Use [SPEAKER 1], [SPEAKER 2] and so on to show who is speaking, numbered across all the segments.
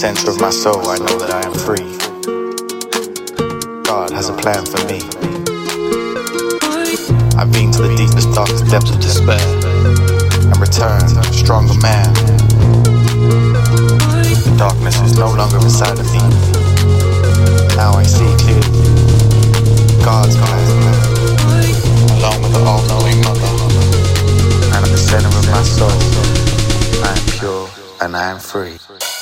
[SPEAKER 1] center of my soul, I know that I am free. God has a plan for me. I've been to the deepest, darkest depths of despair and returned a stronger man. The darkness is no longer inside of me. Now I see clearly God's plan, along with the all-knowing mother. And at the center of my soul, I am pure and I am free.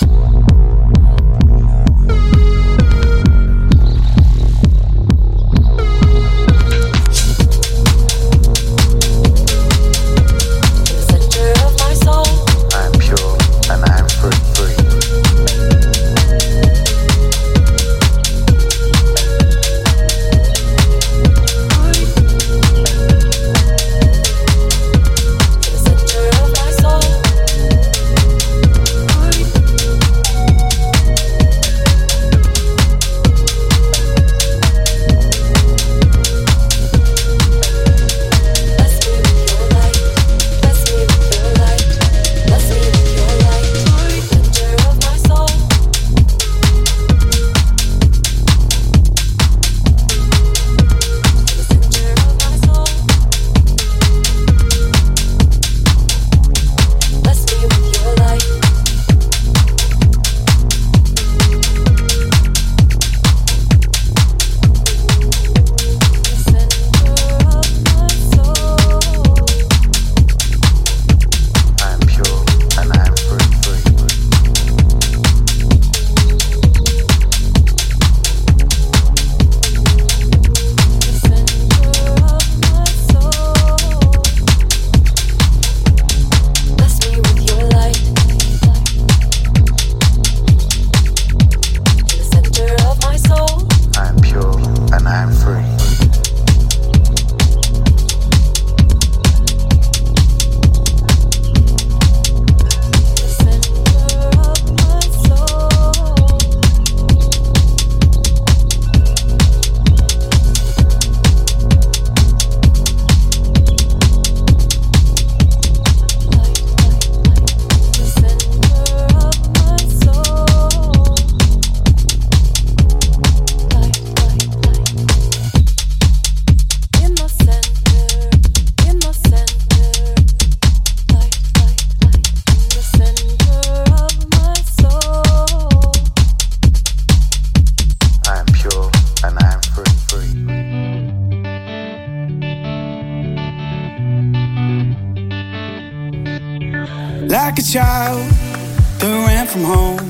[SPEAKER 2] Like a child that ran from home,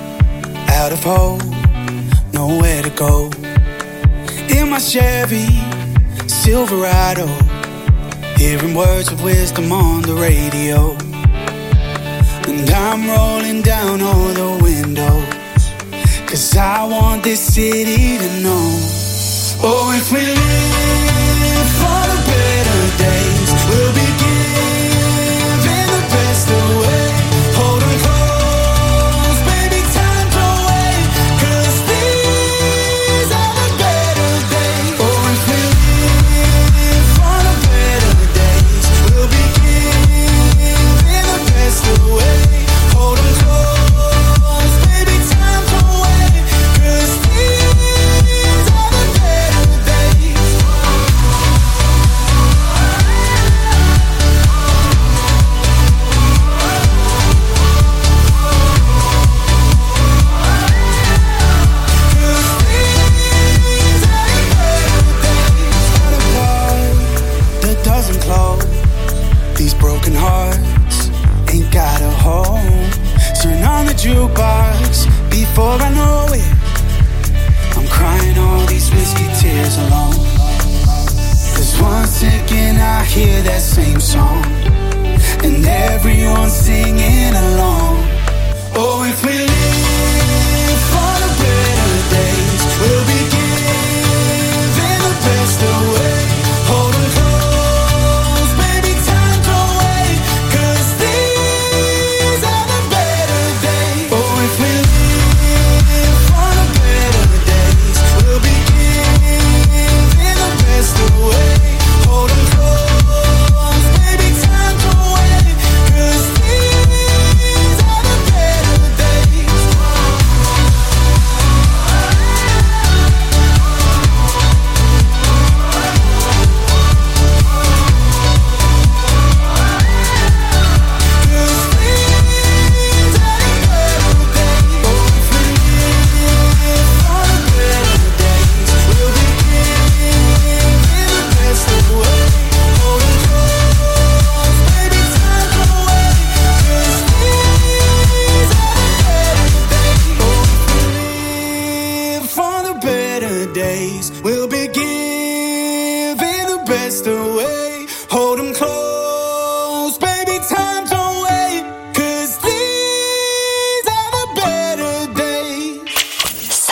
[SPEAKER 2] out of hope, nowhere to go. In my Chevy Silverado, hearing words of wisdom on the radio. And I'm rolling down all the windows, 'cause I want this city to know. Oh, if we live for the better days, we'll be giving the best away. Hold 'em close, baby, time to wait, 'cause these are the better days. Oh, if we live for the better days, we'll be giving the best away. Hold 'em close, baby, time to wait, 'cause these are the better days. That doesn't close. These broken hearts ain't got a home. Turn on the jukebox before I know it. I'm crying all these whiskey tears alone. 'Cause one second I hear that same song, and everyone's singing along. Oh, if we live for the better days, we'll be giving the best away. Hold 'em close, baby, time to wait, 'cause these are the better days. Oh, if we live for the better days, we'll be giving the best away. Hold 'em close, baby, time to wait, 'cause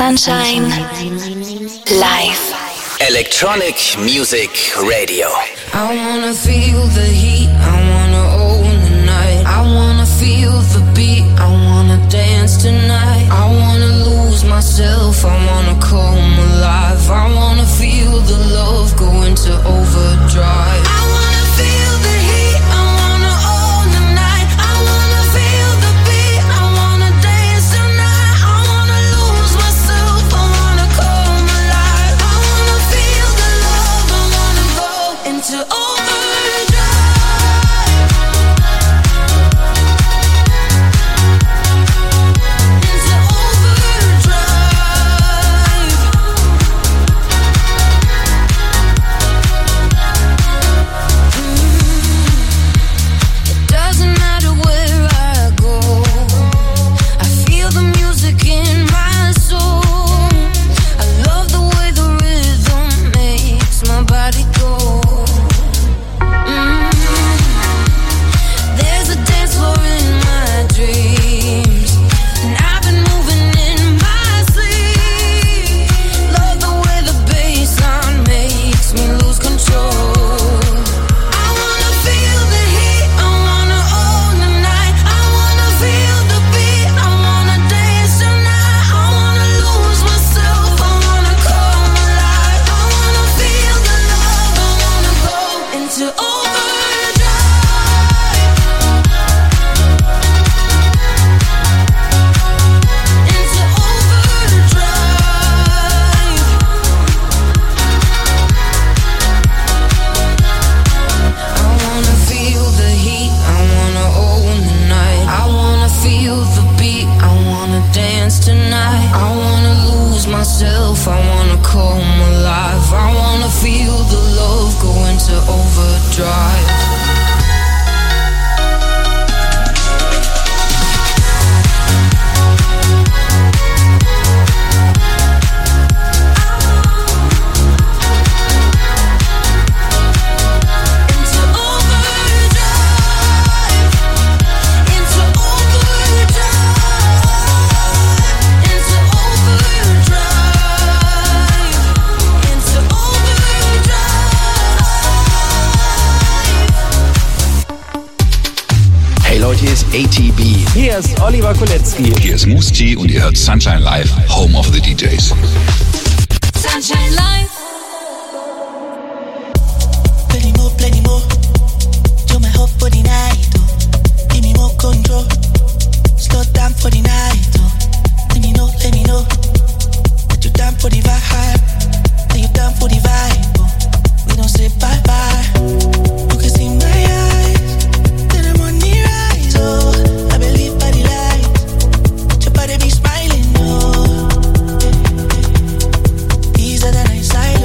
[SPEAKER 3] Sunshine Live.
[SPEAKER 4] Electronic Music Radio.
[SPEAKER 5] I wanna feel the heat, I wanna own the night. I wanna feel the beat, I wanna dance tonight. I wanna lose myself, I wanna come alive. I wanna feel the love go into overdrive. I wanna feel the heat, I wanna own the night. I wanna feel the beat, I wanna dance tonight. I wanna lose myself, I wanna come alive. I wanna feel the love, I wanna go into overdrive.
[SPEAKER 6] ATB. Hier ist Oliver Kolecki.
[SPEAKER 7] Hier ist Musti und ihr hört Sunshine Live, Home of the DJs.
[SPEAKER 5] Sunshine Live.
[SPEAKER 8] Plenty more. Do my hope for the night. Oh. Give me more control. Slow down for the night. Oh. Let me know. That you down for the vibe. Are you down for the vibe? Oh. We don't say bye bye. You can see my eyes. Then I'm on the rise. Oh, I believe by the light. Your body be smiling. Oh, easier than I desire.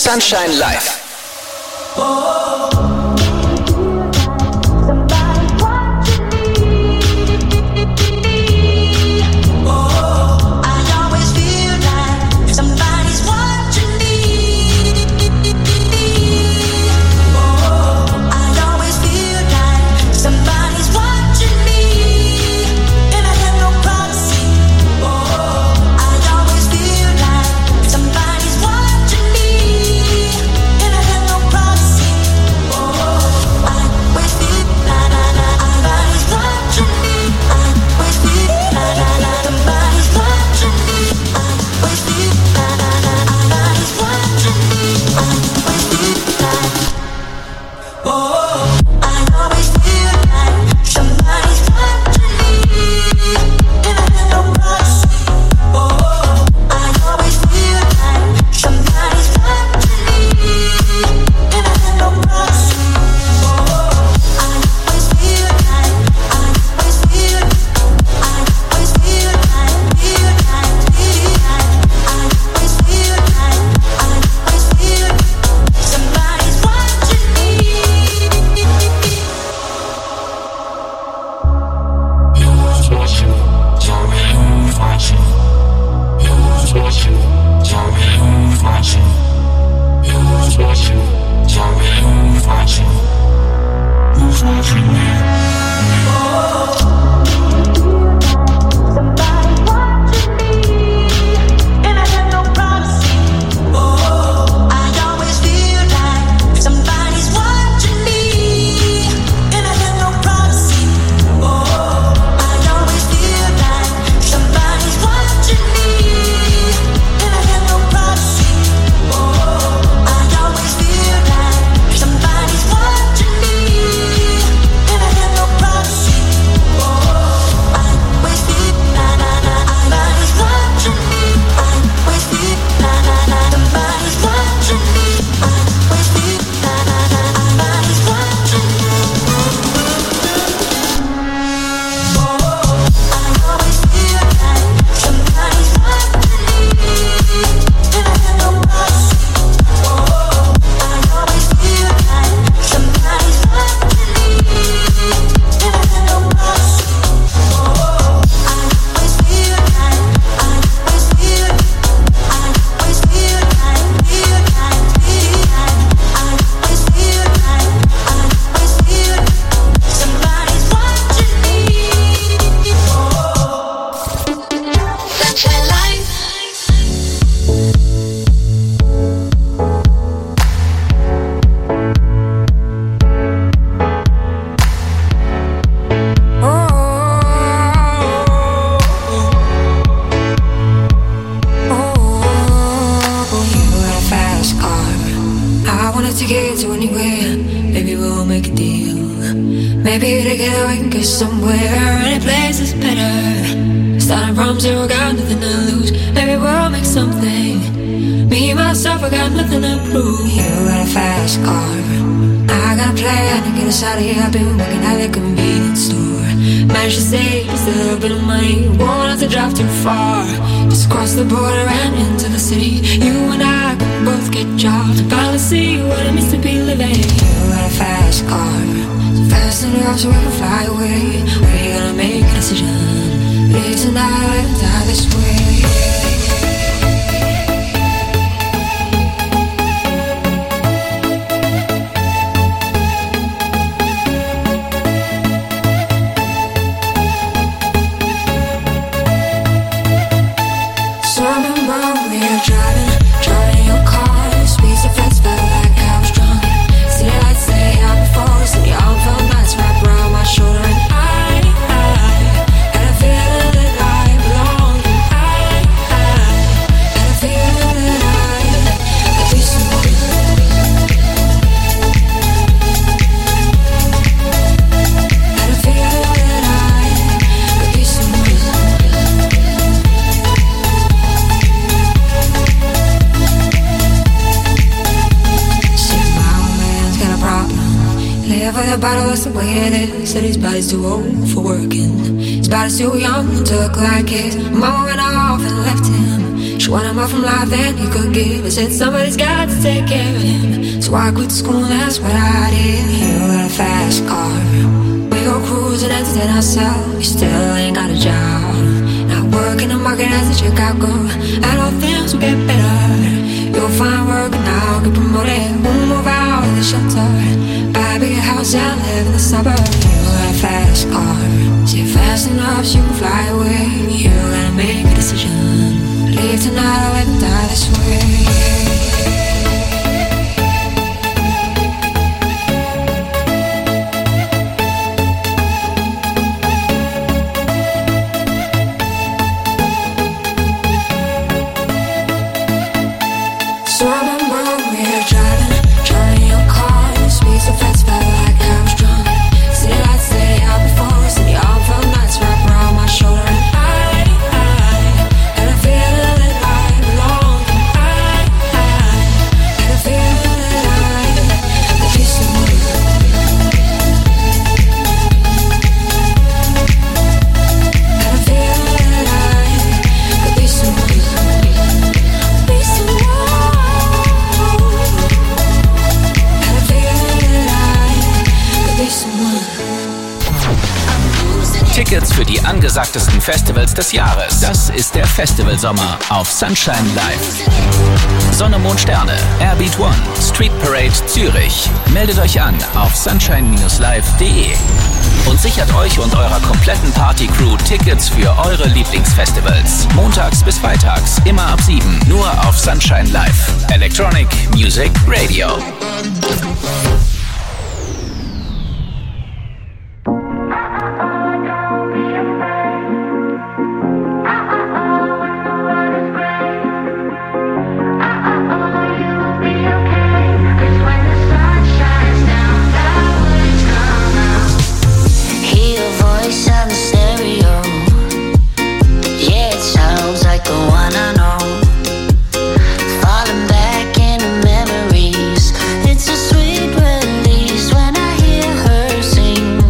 [SPEAKER 4] Sunshine Live.
[SPEAKER 5] That's the way it is. Said his body's too old for working. His body's too young to look like his. Mama went off and left him. Wish one more from life that he could give. I said somebody's got to take care of him. So I quit school, that's what I did. You got a fast car. We go cruising, entertain ourselves. You still ain't got a job. Now work in the market as a Chicago. And all things will get better. You'll find work now, get promoted. We'll move out of the shelter. Buy a bigger house and live in the suburbs. You got a fast car. See fast enough so you can fly away. You gotta make a decision. Leave tonight or let me die this way. So I remember we were driving your car. Speed so fast, felt like I was drunk. City lights lay out before us, and the arm felt nice wrapped around my shoulder. And I had a feeling that I belonged. I had a feeling that I could be someone. Had a feeling that I could be someone. Be someone.
[SPEAKER 4] Tickets für die angesagtesten Festivals des Jahres. Das ist der Festivalsommer auf Sunshine Live. Sonne, Mond, Sterne, Airbeat One, Street Parade Zürich. Meldet euch an auf sunshine-live.de und sichert euch und eurer kompletten Party-Crew Tickets für eure Lieblingsfestivals. Montags bis freitags, immer ab 7, nur auf Sunshine Live. Electronic Music Radio.
[SPEAKER 9] It's a sweet release when I hear her sing.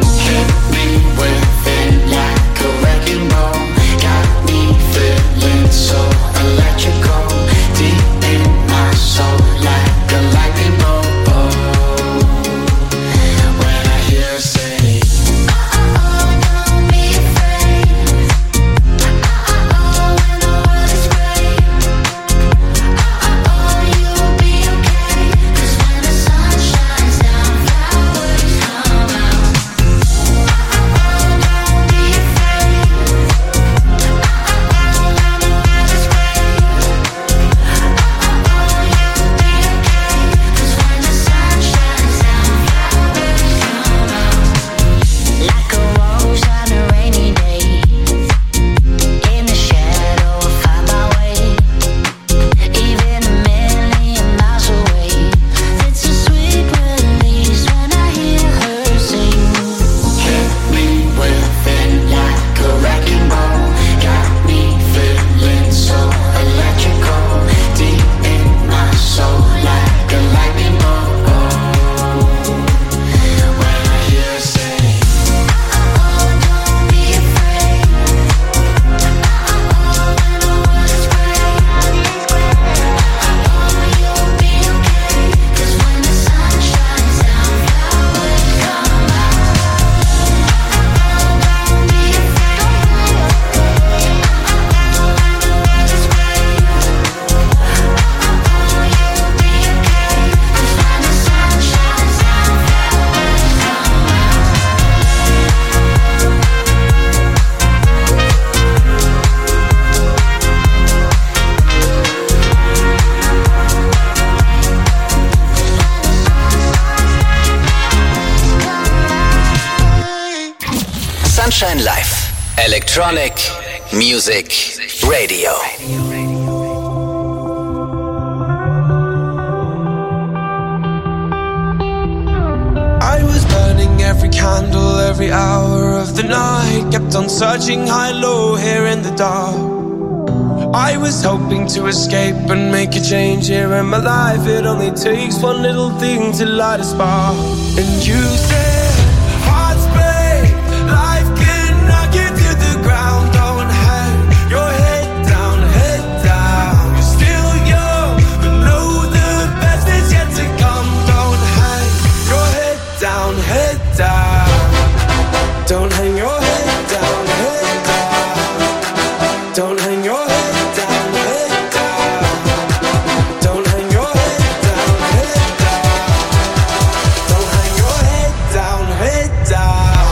[SPEAKER 4] Sunshine Live. Electronic Music Radio.
[SPEAKER 10] I was burning every candle, every hour of the night. Kept on searching high, low, here in the dark. I was hoping to escape and make a change here in my life. It only takes one little thing to light a spark. And you said, hearts break, life can knock you to the ground. Don't hang your head down, head down. Don't hang your head down, head down. Don't hang your head down, head down. Don't hang your head down, head down. Don't hang your head down, head down.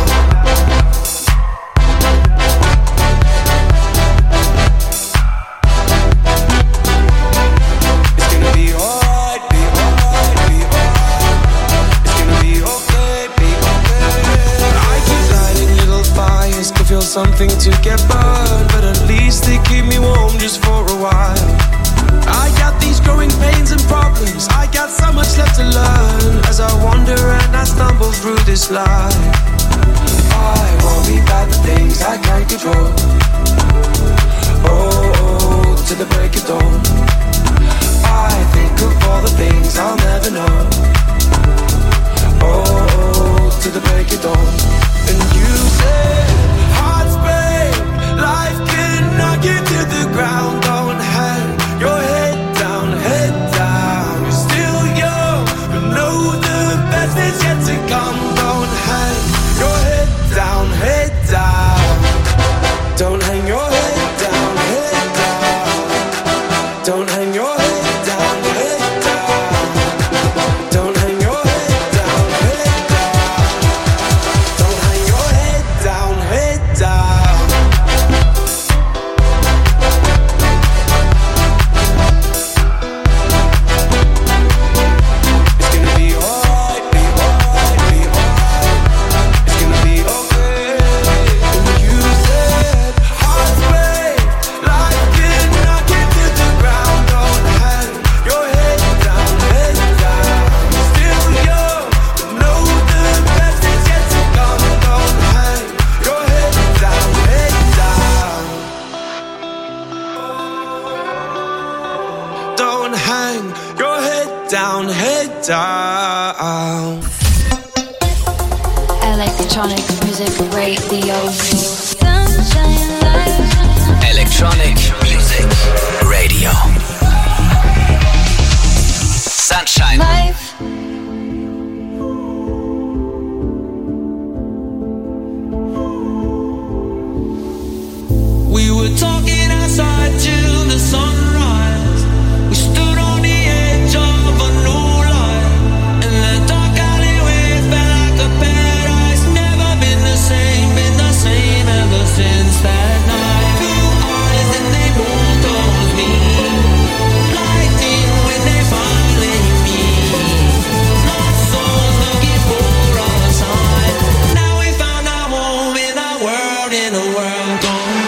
[SPEAKER 10] It's gonna be alright, be alright, be alright. It's gonna be okay, be okay. I keep lighting little fires to feel something to get burned, but at least they keep me warm just for a while. I got these growing pains and problems, I got so much left to learn as I wander and I stumble through this life. I worry about the things I can't control. Oh, to the break of dawn. I think of all the things I'll never know. Oh, to the break of dawn. And you say, hearts break, life can knock you to the ground. Don't hang your head down, head down. You're still young, but know the best is yet to come. Don't hang your head down, head down. Don't hang your head down, head down. Don't hang your head down, head down. Don't hang your head down, head down. Don't hang your head down, head down. It's gonna be alright, be alright, be alright. It's gonna be okay. And you said, hearts break, life can knock you to the ground. Don't hang your head down, head down. You're still young, but know the best is yet to come. Don't hang your head down, head down. Don't hang your head down, head down.
[SPEAKER 3] Electronic music radio. Sunshine Live.
[SPEAKER 4] Electronic Music Radio. Sunshine
[SPEAKER 3] Live.
[SPEAKER 10] We were talking outside till the sunrise. We stood on the edge of a new light. In the dark alleyway felt like a paradise. Never been the same ever since that night. Two eyes and they moved towards me. Lightning when they finally meet. Lost souls looking for a sign. Now we found our home in a world gone.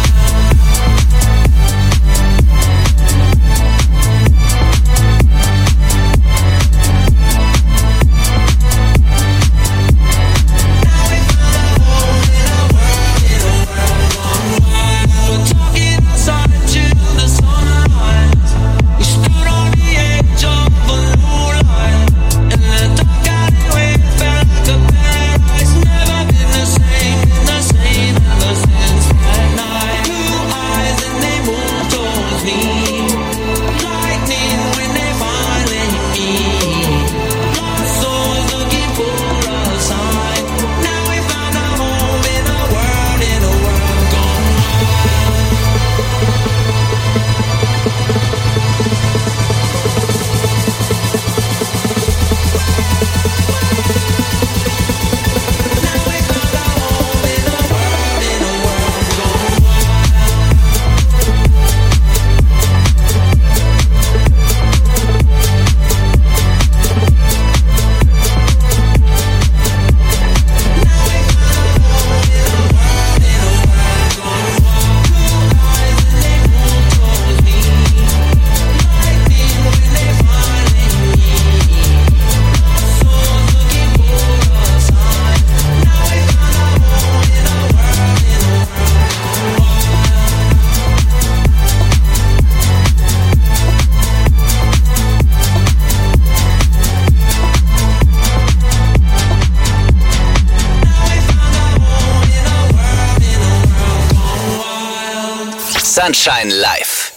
[SPEAKER 4] Sunshine Live.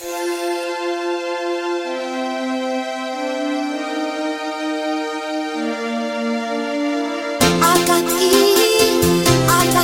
[SPEAKER 9] I got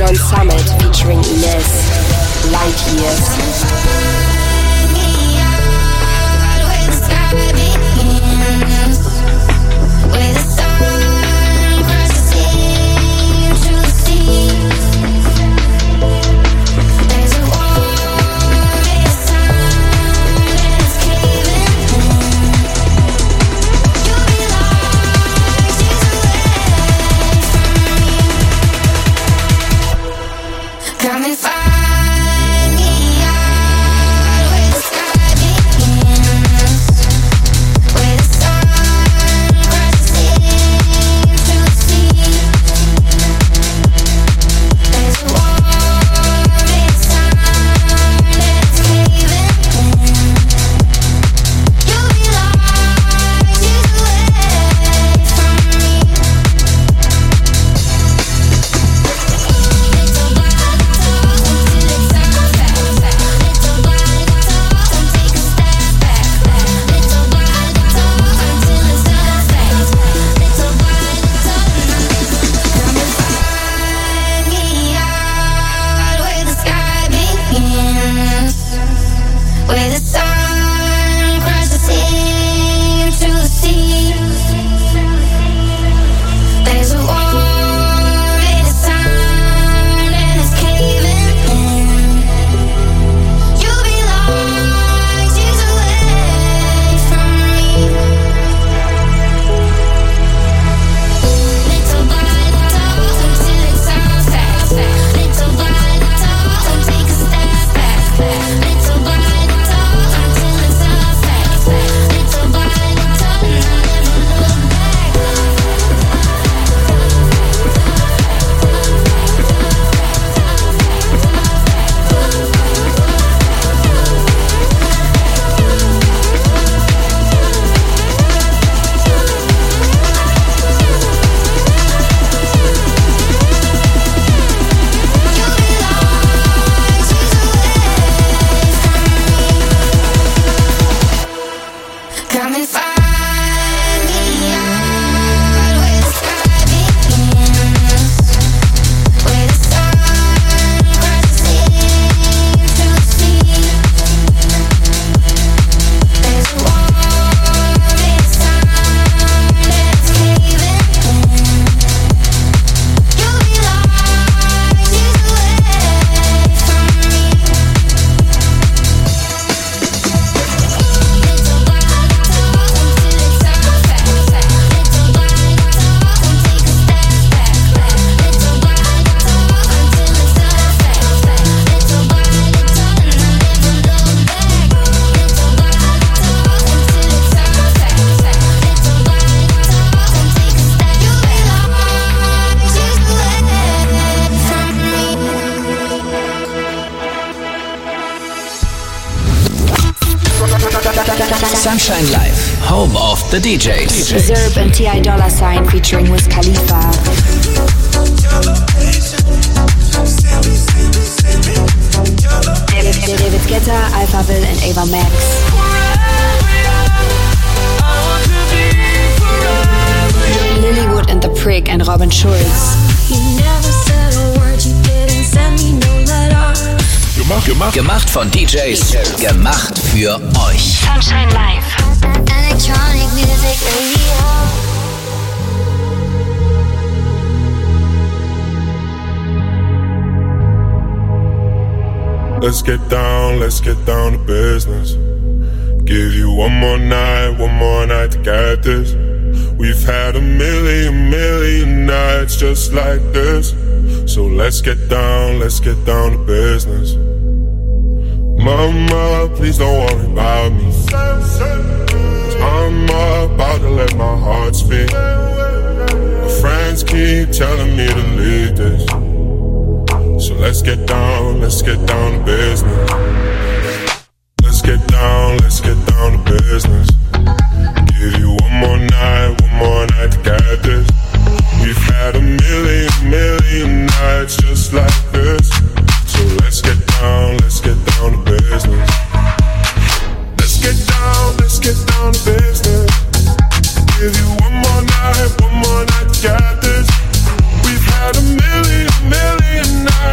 [SPEAKER 11] John Summit featuring Ines, Light Years.
[SPEAKER 4] Sunshine Live, home of the DJs.
[SPEAKER 11] Zerb and T.I. Dollar Sign featuring Wiz Khalifa. David Guetta, Alphaville and Ava Max. Lilywood and The Prick and Robin Schulz.
[SPEAKER 5] You never said a word, you didn't send me no letter.
[SPEAKER 4] Gemacht von DJs, gemacht für euch.
[SPEAKER 3] Sunshine Live.
[SPEAKER 9] Electronic music radio.
[SPEAKER 12] Let's get down to business. Give you one more night to get this. We've had a million nights just like this. So let's get down to business. Mama, please don't worry about me. 'Cause I'm about to let my heart speak. My friends keep telling me to leave this. So let's get down to business. Let's get down to business. Give you one more night to get this. We've had a million nights just like this. So let's get down to business. Let's get down to business. Give you one more night to get this. We've had a million nights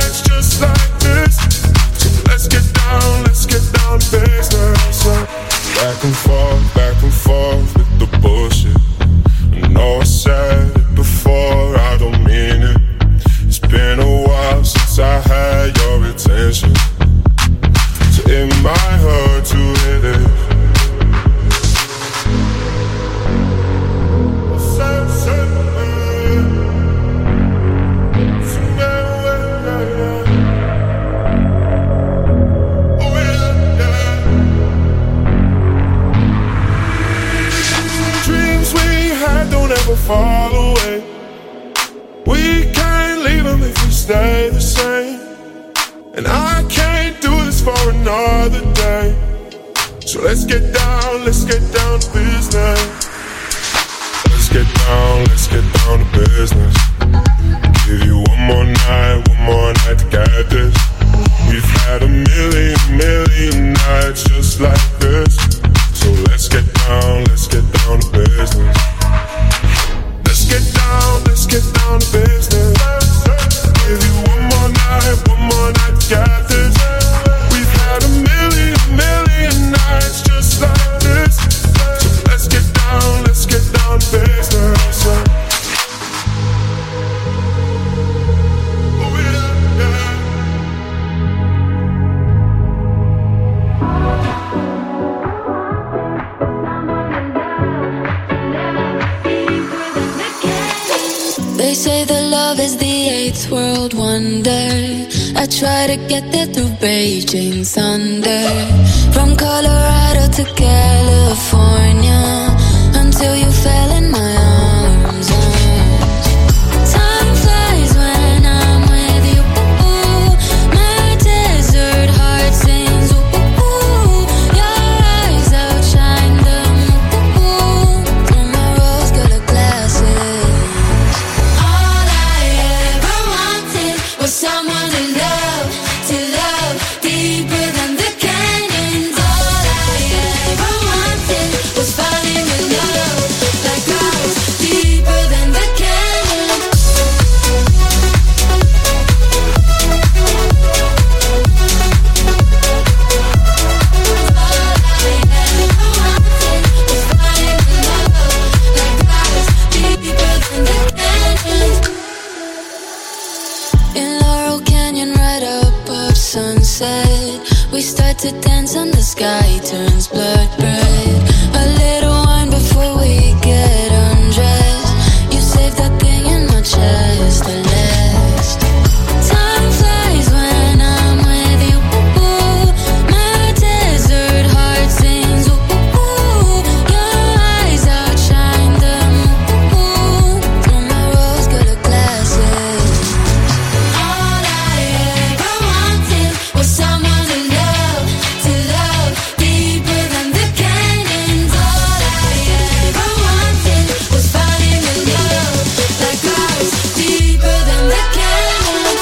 [SPEAKER 12] another day. So let's get down to business. Let's get down to business. Give you one more night to get this. We've had a million nights just like this. So let's get down to business. Let's get down to business. Give you one more night to get this. We've had a million nights just like this. So let's get down to business. Oh yeah, yeah.
[SPEAKER 5] They say that love is the eighth world wonder. I try to get there through Beijing thunder. From Colorado to California, until you fell in my arms. Time flies when I'm with you. My desert heart sings. Your eyes outshine them. Through my rose-colored glasses. All I ever wanted was someone to love deeper than the canyons. All I ever wanted was falling in love like ours, deeper than the canyons. All I ever wanted was falling in love like ours, deeper than the canyons. In Laurel Canyon, right above sunset, we start to dance and the sky turns blood red. A little wine before we get undressed. You save that thing in my chest, the last. Time flies when I'm with you. My desert heart sings. Your eyes outshine them. Through my rose-colored glasses. All I ever wanted was someone to love deeper than the canyons. All I ever wanted was falling in love like ours, deeper than the canyons.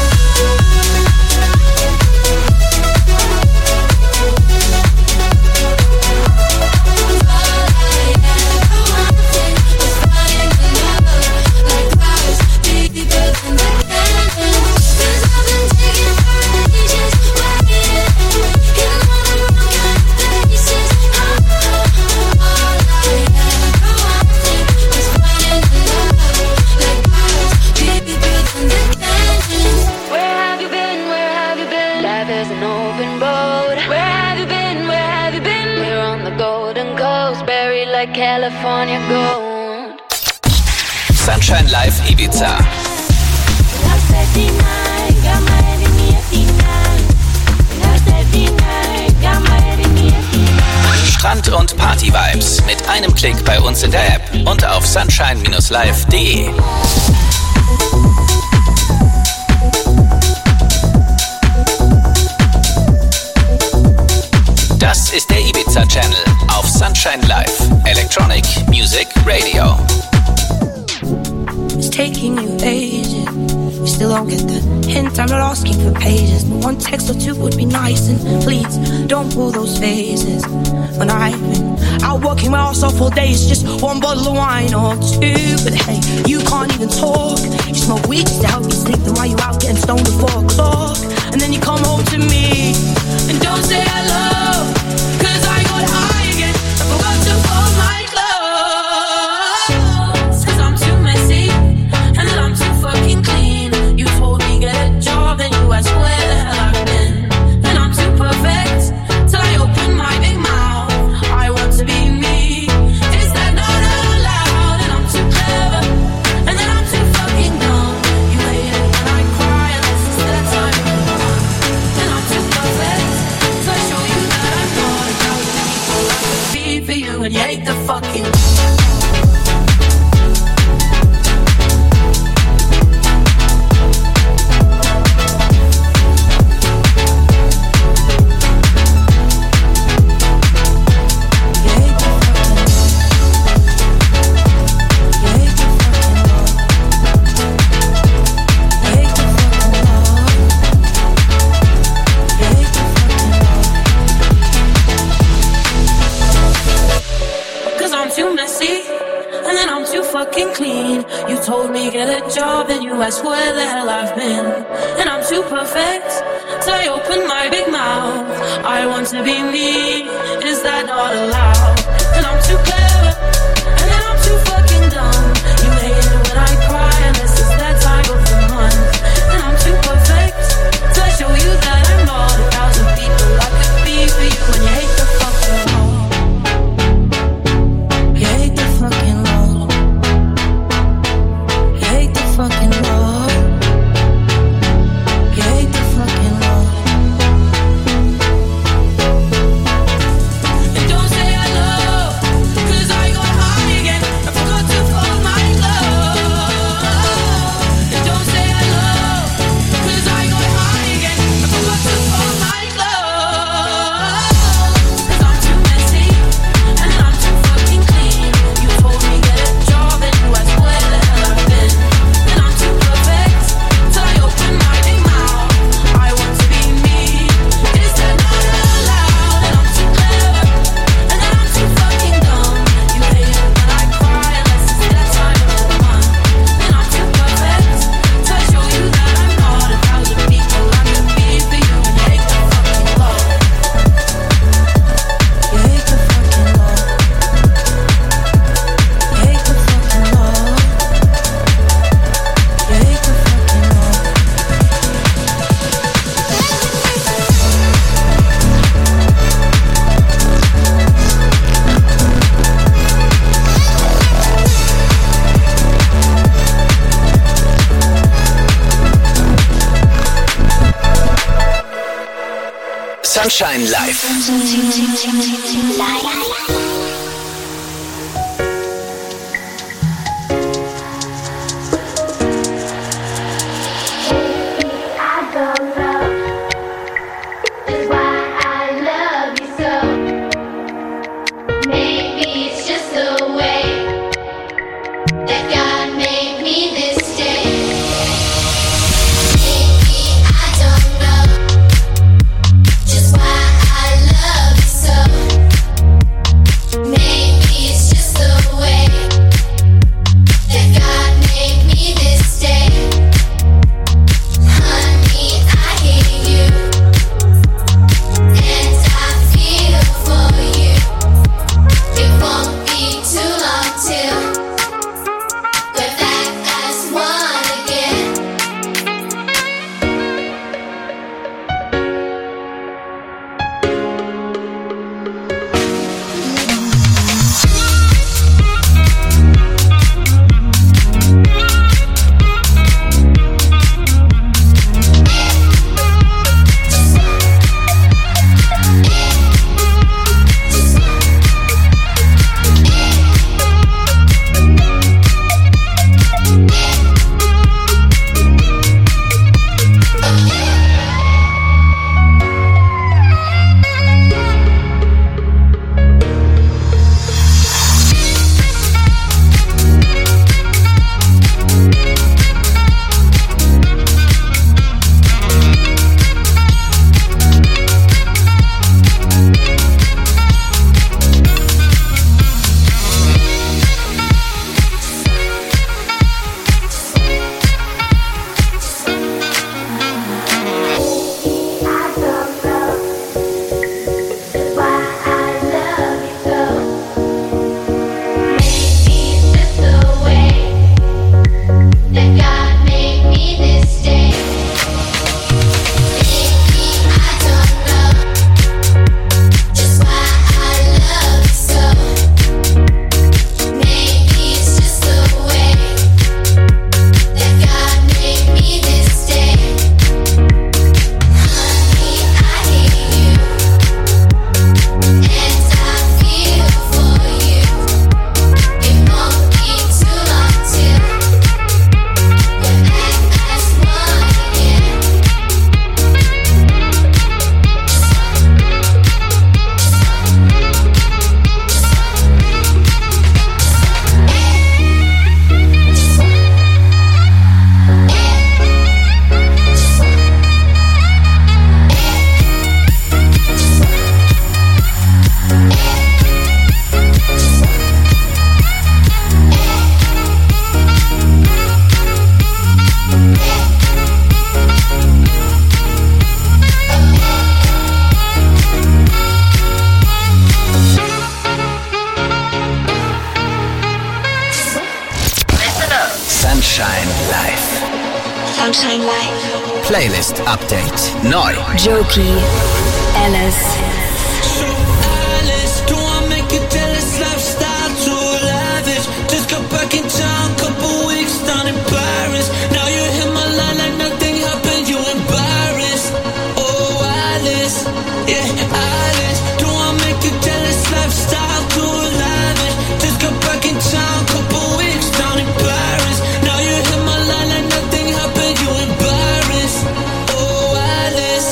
[SPEAKER 5] All I ever wanted was falling in love like ours, deeper than the canyons. 'Cause I've been taking ages, waiting in all the wrong kind of places. All I ever wanted was falling in love like ours, deeper than the canyons. Where have you been? Where have you been? Life is an open road. Where have you been? Where have you been? We're on the Golden Coast, buried like California gold.
[SPEAKER 4] Sunshine Live Ibiza. Strand- und Party-Vibes mit einem Klick bei uns in der App und auf sunshine-live.de. Das ist der Ibiza-Channel auf Sunshine Live. Electronic Music Radio.
[SPEAKER 13] It's taking you ages. You still don't get the hint. I'm not asking for pages, but one text or two would be nice. And please don't pull those phases. When I've been out working my ass off all day, it's just one bottle of wine or two. But hey, you can't even talk. You smoke weed just to help you sleep. Then why you out getting stoned at 4 o'clock? And then you come home to me and don't say hello, 'cause I got high again. I forgot to fold my clothes. 'Cause I'm too messy and then I'm too fucking clean. You told me get a job and you asked where the hell I've been. And I'm too perfect till I open my big mouth. I want to be me. Is that not allowed? And I'm too clever and then I'm too fucking dumb. You hate it when I cry and this is that time. you, I swear the hell I've been. And I'm too perfect, so I open my big mouth. I want to be me, is that not allowed? And I'm too clever, and then I'm too fucking dumb. You hate it when I cry, unless it's that time of the month. And I'm too perfect, so I show you that I'm not 1,000 people I could be for you. And you hate the fucking law. You hate the fucking law. You hate the fucking law. You hate the fucking law. And don't say I love, 'cause I got high again. I forgot to fold my glove. And don't say I love, 'cause I got high again. I forgot to fold my glove. 'Cause I'm too messy, and I'm too fucking clean. You told me get a job, and you asked where the hell I've been. And I'm too perfect, till I open my big mouth. I want to be me, is that not allowed? And I'm too clever, and then I'm too fucking dumb. You hate it when I cry, unless it's that time of the month. And I'm too perfect, so I show you that I'm not 1,000 people I could be for you. And you hate the fucking law. You hate the fucking law. You hate the fucking law. You hate the fucking law.
[SPEAKER 4] Sunshine Live.
[SPEAKER 9] Just why I love you so.
[SPEAKER 3] Sunshine Live.
[SPEAKER 4] Playlist Update. Neu.
[SPEAKER 11] Jokey, Alice.
[SPEAKER 10] So Alice, do I make you jealous? Lifestyle too lavish. Just got back in town, couple weeks down in Paris. Now you hit my line like nothing happened. You embarrassed. Oh Alice, yeah Alice, do I make you jealous? Lifestyle too lavish. Just got back in town, couple weeks down in Paris. Now you hit my line like nothing happened. You embarrassed. Oh Alice.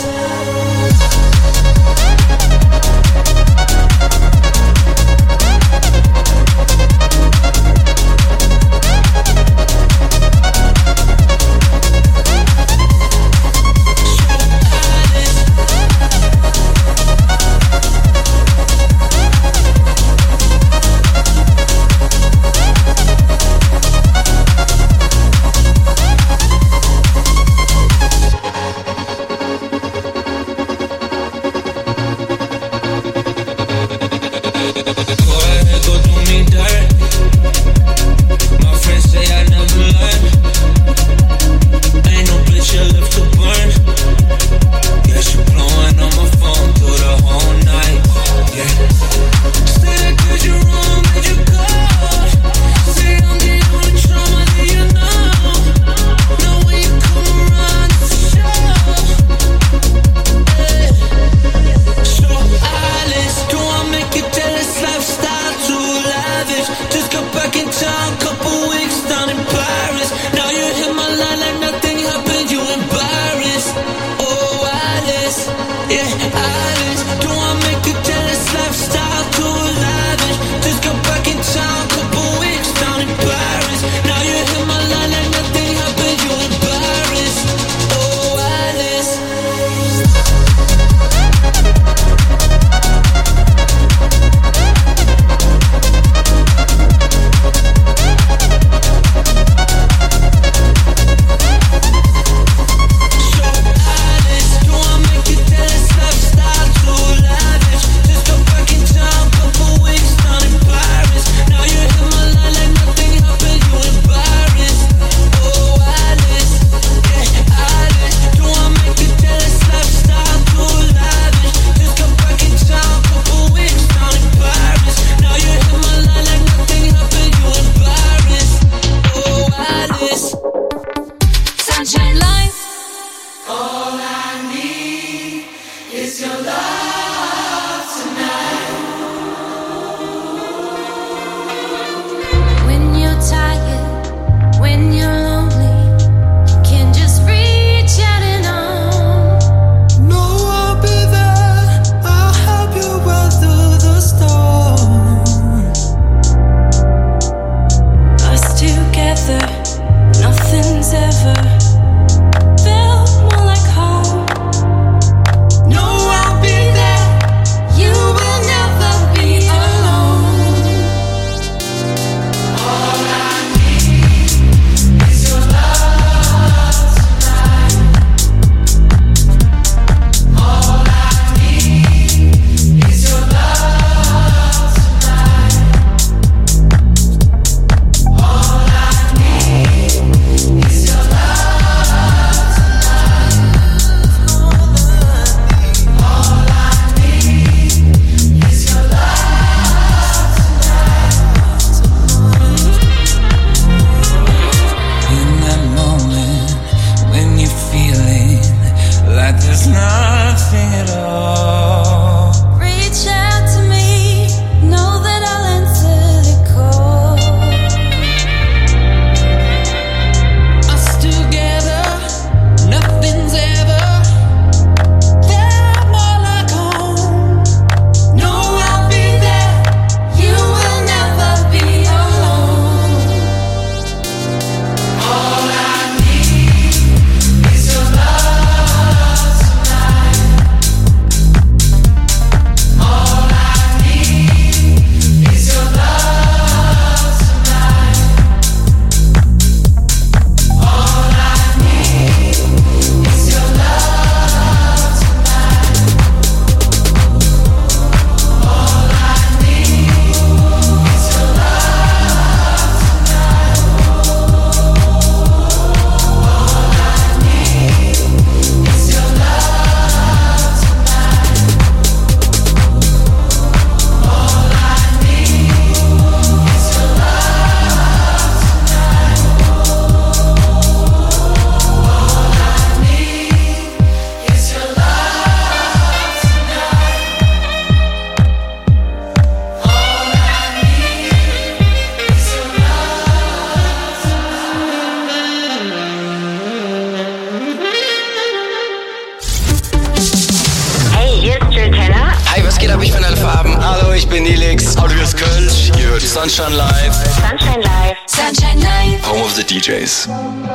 [SPEAKER 14] geht ab? Ich bin alle Farben. Hallo, ich bin Nilix. Hallo, hier ist Kölsch. Ihr hört Sunshine Live.
[SPEAKER 3] Sunshine Live. Sunshine Live.
[SPEAKER 7] Home of the DJs.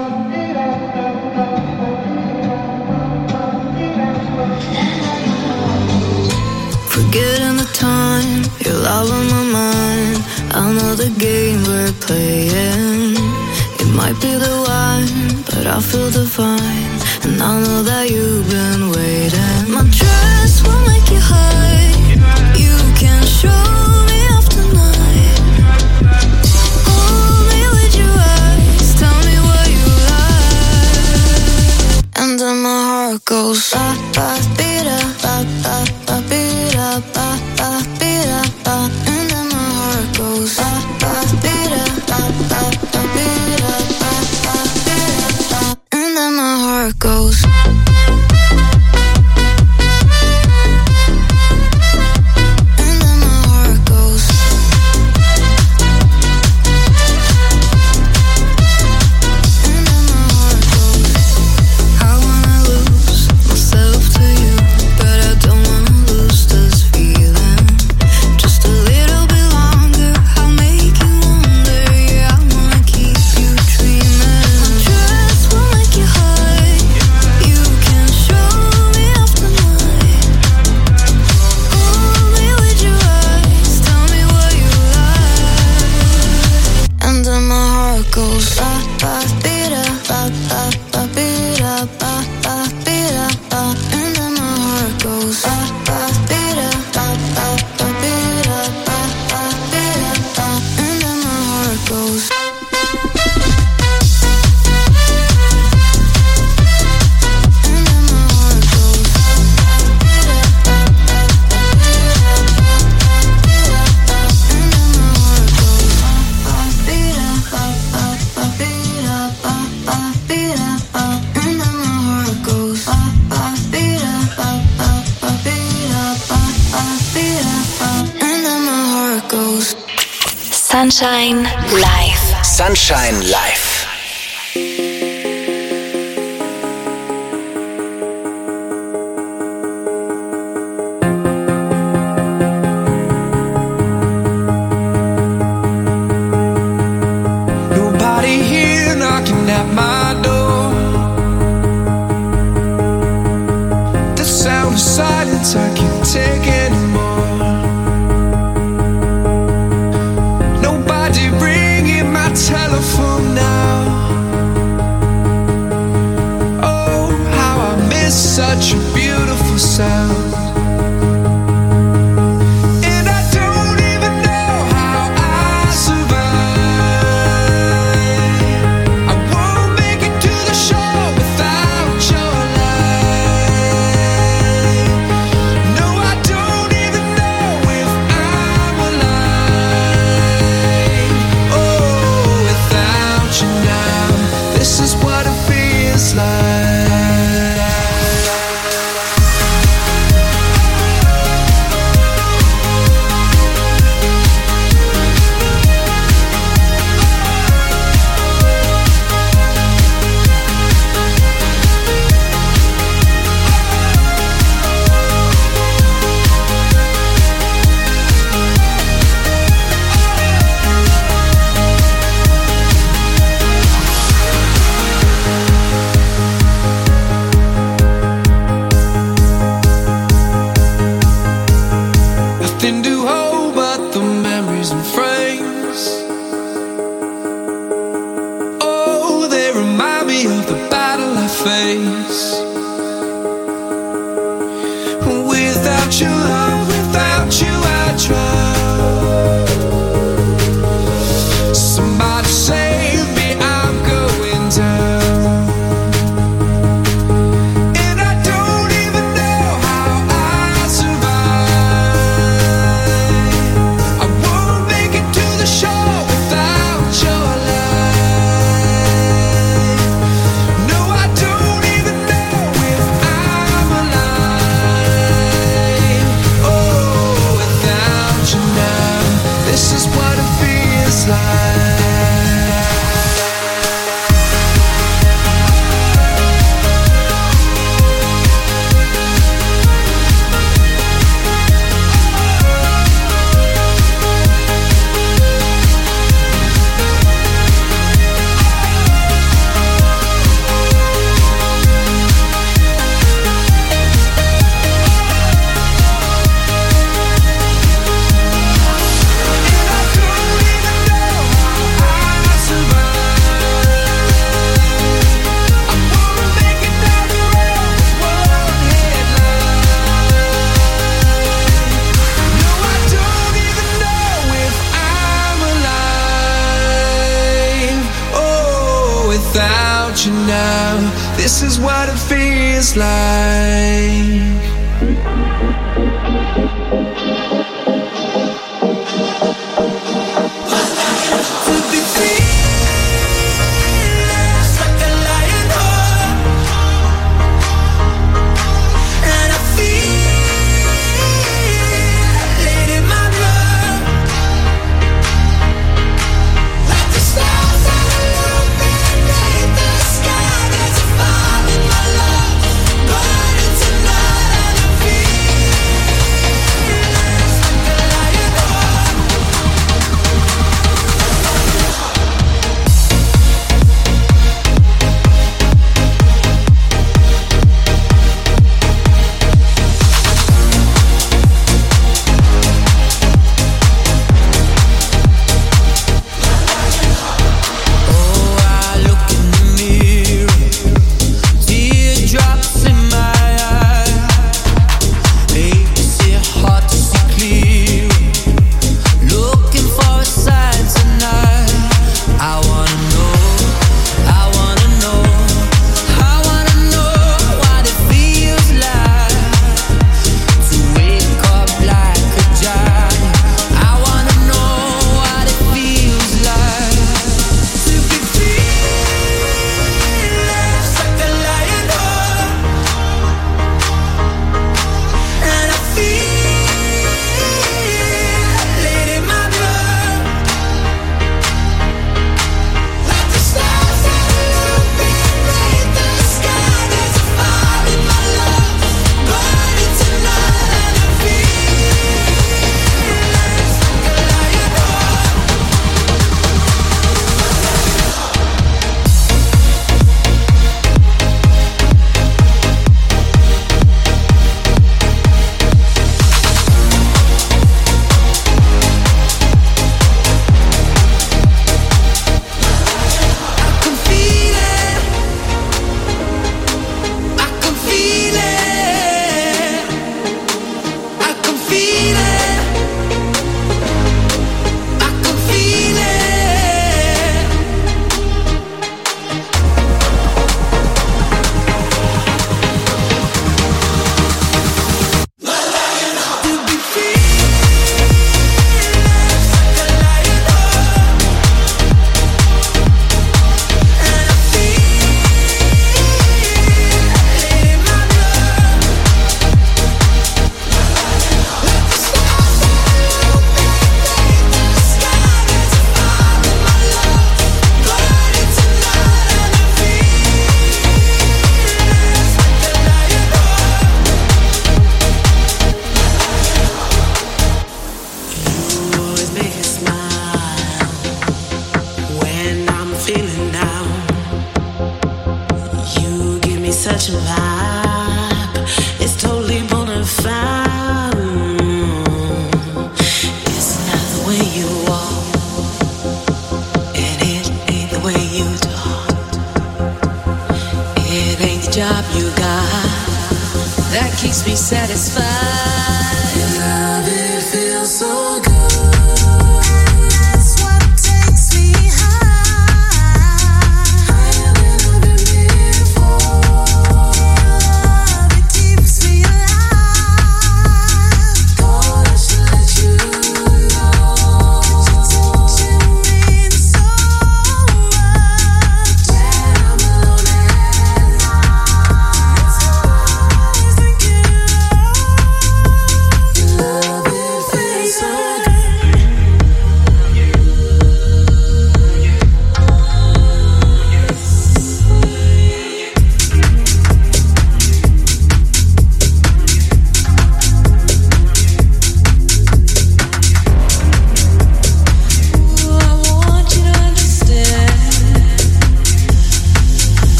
[SPEAKER 5] Forgetting the time, your love on my mind. I know the game we're playing. It might be the wine, but I feel divine. And I know that you've been waiting. My dress will make you high. You can show me off tonight. Hold me with your eyes, tell me what you like. And then my heart goes ba ba beat up, ba ba ba beat up, ba ba beat up, ba. And then my heart goes ba ba beat up, ba ba ba beat up, ba ba beat up, ba. And then my heart goes.
[SPEAKER 3] Sunshine Live.
[SPEAKER 4] Sunshine Live.
[SPEAKER 10] Nobody here knocking at my door. The sound of silence I can't take anymore. Ringing my telephone now. Oh, how I miss such a beautiful sound. And I don't even know how I survive. I won't make it to the shore without your light. No, I don't even know if I'm alive. This is what it feels like. Nothing to hold but the memories and frames. Oh, they remind me of the battle I face. Without your love, without you I drown. Somebody save me, I'm going down.
[SPEAKER 5] Alive.
[SPEAKER 10] you now. This is what it feels like. To be free.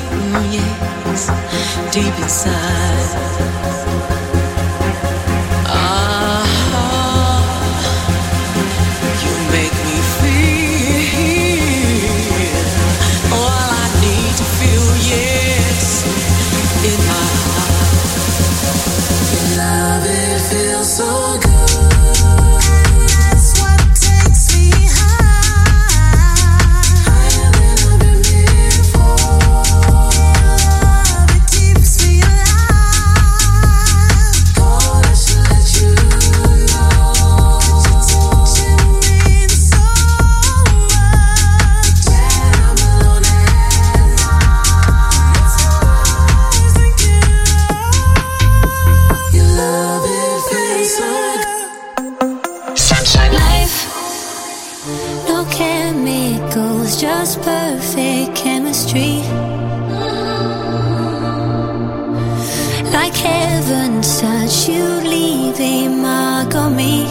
[SPEAKER 15] deep inside.
[SPEAKER 9] no chemicals, just perfect chemistry. Like heaven's touch, you leave a mark on me.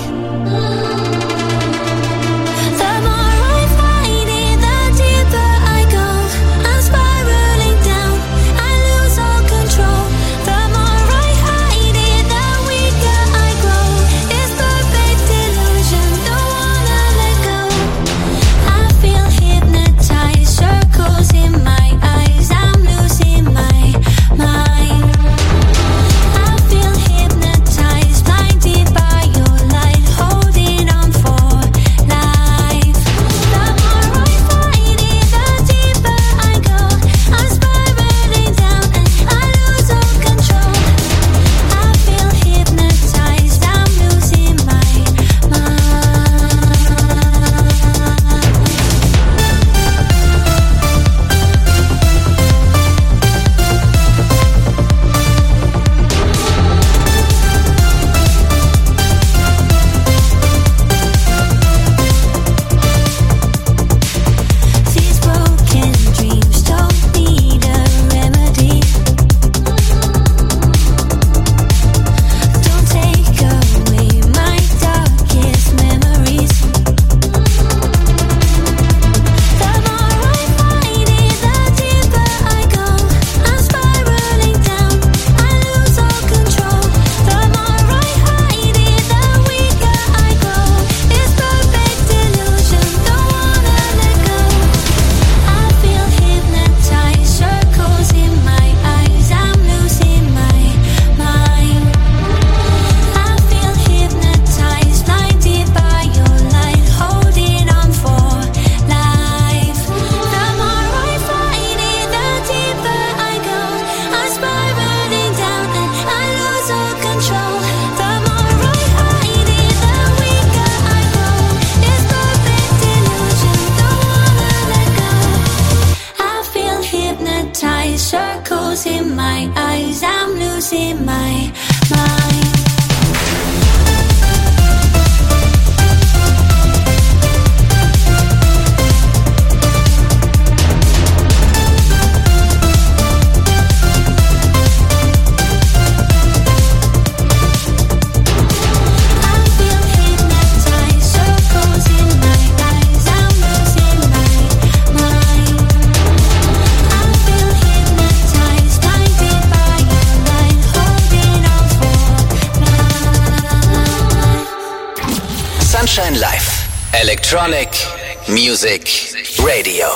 [SPEAKER 4] Sunshine Live. Electronic Music Radio.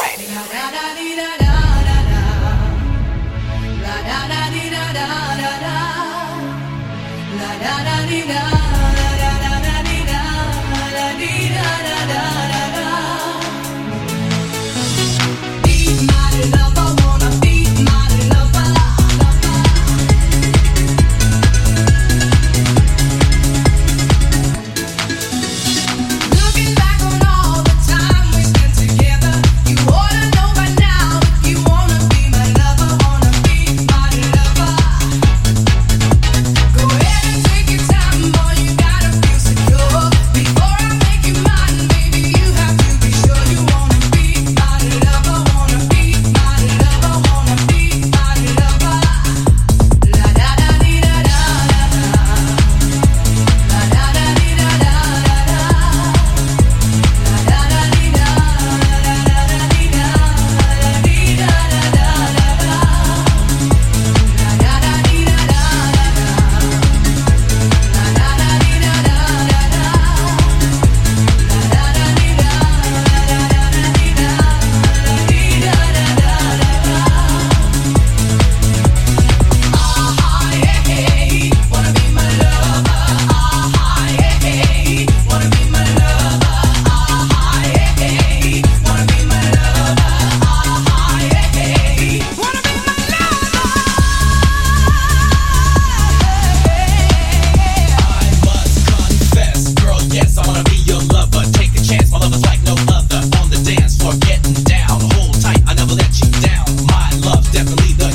[SPEAKER 15] Getting down, hold tight, I never let you down.